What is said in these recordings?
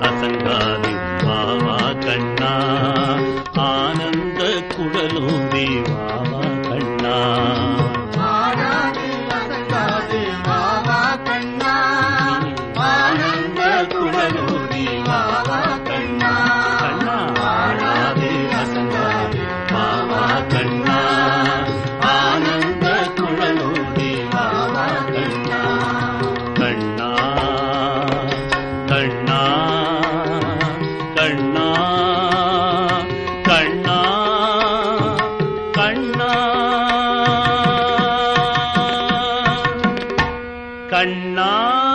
அசங்காது வாவா கண்ணா ஆனந்த குழலூதி வாவா கண்ணா ஆடாது அசங்காது வாவா கண்ணா ஆனந்த குழலூதி வாவா கண்ணா கண்ணா ஆடாது அசங்காது வாவா கண்ணா ஆனந்த குழலூதி வாவா கண்ணா கண்ணா கண்ணா கண்ணா கண்ணா கண்ணா கண்ணா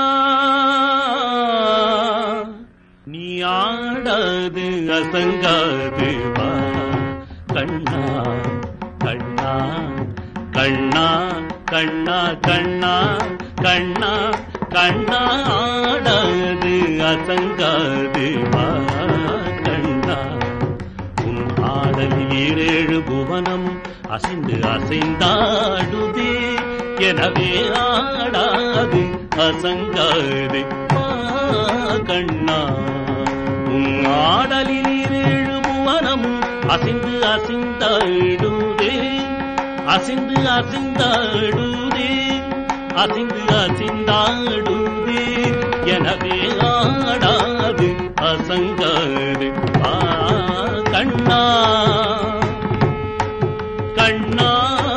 நீ ஆடாது அசங்காது வா கண்ணா கண்ணா கண்ணா கண்ணா கண்ணா கண்ணா கண்ணா ஆடாது அசங்காது வா கண்ணா உன் ஆடலில் 7 புவனம் அசைந்து அசைந்தாடுதே எனவே ஆடாது அசங்காது வா கண்ணா உன் ஆடலில் 7 புவனம் அசைந்து அசைந்தாடுதே அசைந்து அசைந்தாடுதே அசைந்து அசைந்தாடுதே எனவே ஆடாது அசங்காது வா கண்ணா கண்ணா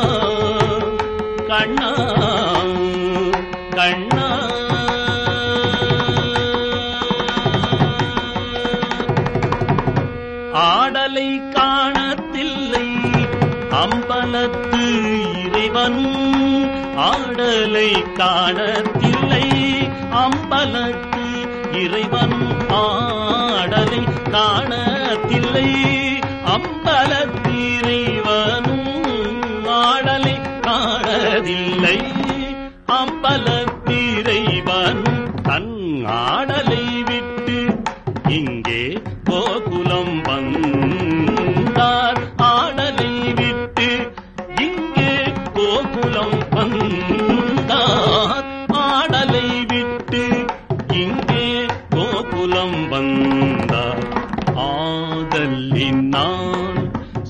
கண்ணா கண்ணா ஆடலை காணத்தில்லை அம்பலத்து இறைவன் ஆடலை காணத்தில்லை அம்பலத்து இறைவன் ஆடலை காணத்தில்லை அம்பலத்து இறைவனும் ஆடலை காணதில்லை அம்பலத்து இறைவனும் தன் ஆடலை விட்டு இங்கே கோகுலம் வந்தார் ஆடலை விட்டு இங்கே கோகுலம் வந்தார் ஆடலை விட்டு இங்கே கோகுலம் வந்தார் ஆதலினால்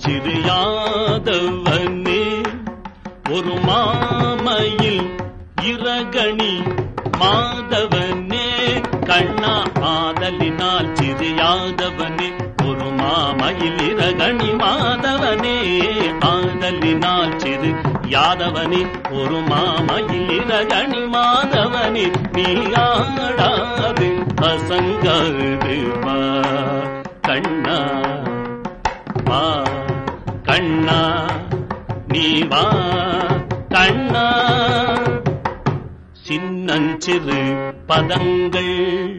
சிறியாதவனே ஒரு மாமையில் இரகணி மாதவனே கண்ணா ஆதலினால் சிறியாதவனே ஒரு மாமையில் இரகணி மாதவனே ஆதலினால் சிறு யாதவனே ஒரு மாமையில் இரகணி மாதவனே நீ ஆடாது அசங்காது வா கண்ணா வா கண்ணா நீ வா கண்ணா சின்னஞ்சிறு பதங்கள்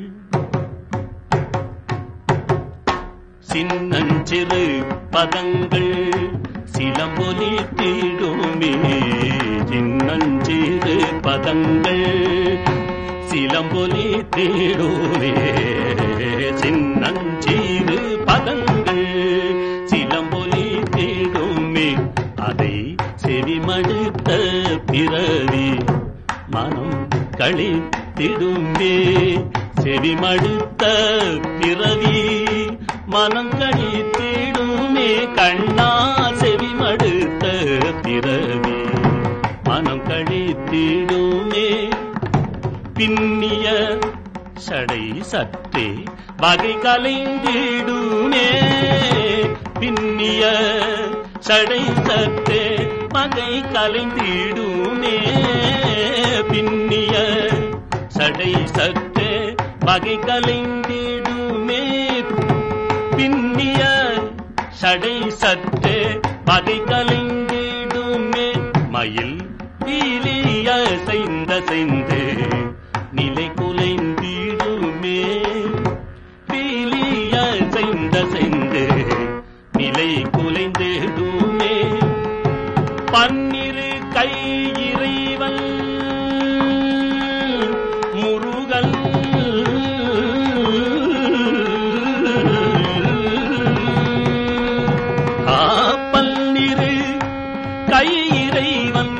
சின்னஞ்சிறு பதங்கள் சிலம்பொலி தீடுமே சின்னஞ்சிறு பதங்கள் சிலம்பொலி தீடுமே சின்னஞ்சிறு பதங்கள் சிலம்பொலி தீடுமே அதை செவிமடுத்த பிறவி மனம் களித்திடுமே செவிமடுத்த பிறவி மனம் களித்திடுமே கண்ணா செவிமடுத்த பிறவி மனம் களித்திடுமே பின்னிய சடை சற்றே வகை கலைந்திடுமே பின்னிய சடை சற்றே வகை கலைந்திடுமே பின்னிய சடை சற்றே வகை கலைந்திடுமே பின்னிய சடை சற்றே வகை கலைந்திடுமே மயில் பீலிய செய்த செய்து நிலை குலைந்திடுமே பீலிய செய்த செய்து நிலை குலைந்திடுமே பன்னிரு கை இறைவன் முருகன் பன்னிரு கை இறைவன்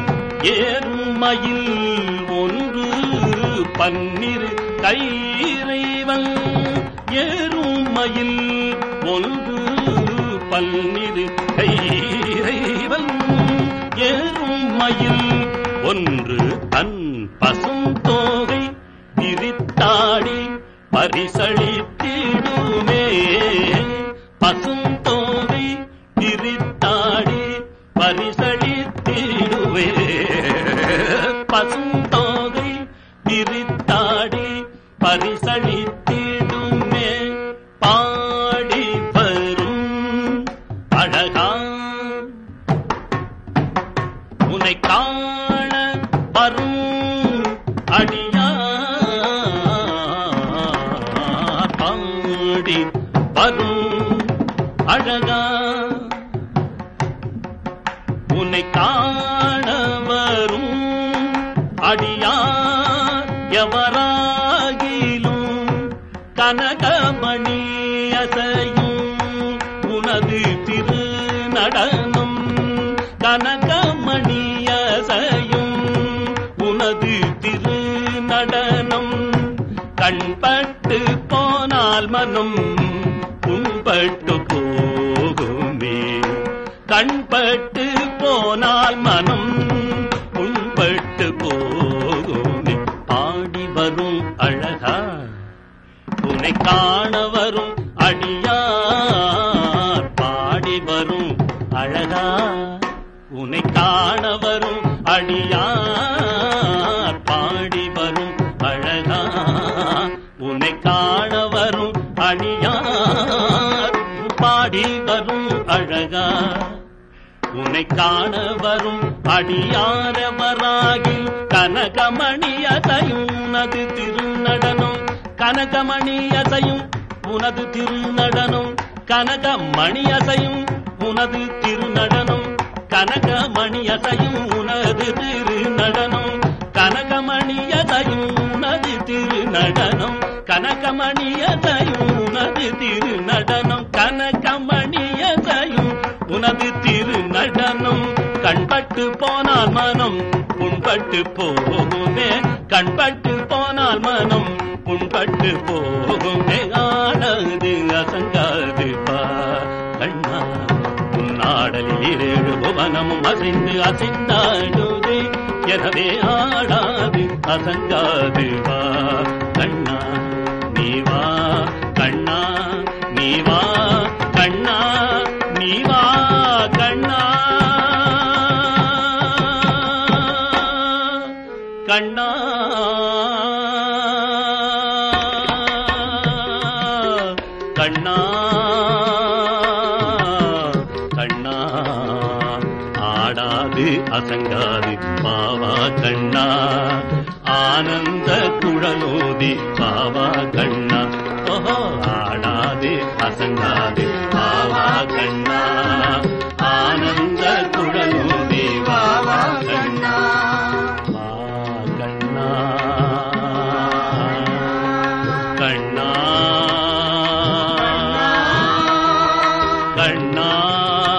ஏறுமயில் ஒன்று பன்னிரு கை இறைவன் ஏறும் மயில் ஒன்று பல்லிரு கையிறைவன் ஏறும் மயில் ஒன்று தன் பசும் தோகை விரித்தாடி பரிசளித்திடுமே பசும் தோகை விரித்தாடி பரிசளித்திடுவே பசும் தோகை விரித்தாடி பரிசளித்திடுமே பாடி வரும் அழகா உன்னை காண வரும் அடியார் பாடி வரும் அழகா உன்னை காண வரும் அடியார் எவராகிலும் கனகமணி அசையும் உனது திரு நடனம் கனகமணி அசையும் உனது திரு நடனம் கண்பட்டு போனால் மனம் புண்பட்டு போகுமே கண்பட்டு போனால் மனம் புண்பட்டு போகுமே பாடி வரும் அழகா உன்னை காண வரும் அடியார் பாடி வரும் அழகா உன்னை காண வரும் அடியார் பாடி வரும் அழகா உன்னை காண வரும் அடியார் பாடி வரும் அழகா உன்னை காண வரும் அடியாரவராகி கனகமணி அசையும் உனது திருநடனம் கனகமணி அசையும் உனது திருநடனம் கனகமணி அசையும் உனது திருநடனம் கனகமணி அசையும் உனது திருநடனம் கனகமணி அசையும் உனது திருநடனம் கனகமணி அசையும் உனது திருநடனம் கனகமணி அசையும் உனது திருநடனம் கண்பட்டு போனால் மனம் புண்பட்டு போகுமே கண்பட்டு போனால் மனம் புண்பட்டு போகுமே ஆனது அசங்காது கண்ணா உன்னாடலில் ஏழு புவனமும் அசைந்து அசைந்தாடுதே எனவே ஆடாது அசங்காது வா கண்ணா நீ வா கண்ணா நீ வா கண்ணா நீ வா கண்ணா கண்ணா கண்ணா கண்ணா ஆடாது அசங்காது பாவா கண்ணா ஆனந்த குழலோதி பாவா கண்ணா ஓஹோ ஆடாது அசங்காது பாவா கண்ணா ஆனந்த குழலோதி பாவா கண்ணா கண்ணா கண்ணா கண்ணா